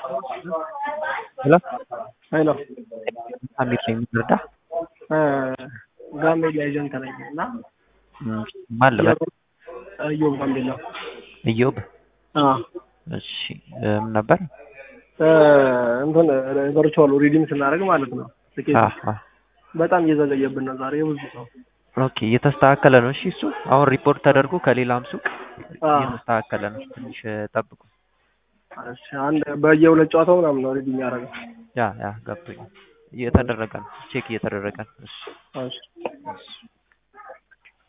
Hello? Hello. Amir name berda? ጋምቤላ ኤጀንት ነኝ እና ማን ልበል? እዮብ ጋምቤላ። እዮብ? እሺ ምን ነበር? እንትን ቨርቹዋል ሪዲም ስናደርግ ማለት ነው። ትኬት አሃ በጣም እየዘገየብን ነው ዛሬ ብዙ ሰው። ኦኬ እየተስተካከለ ነው። እሺ እሱ አሁን ሪፖርት ተደርጎ ከሌላም ሱቅ እየተስተካከለ ነው። ትንሽ ጠብቁ። እሺ አንድ በየሁለት ጨዋታው ምናምን ነው ሪዲም ያደረገው። ያ ገብቶኛል። እየተደረገ ነው። ቼክ እየተደረገ ነው። እሺ እሺ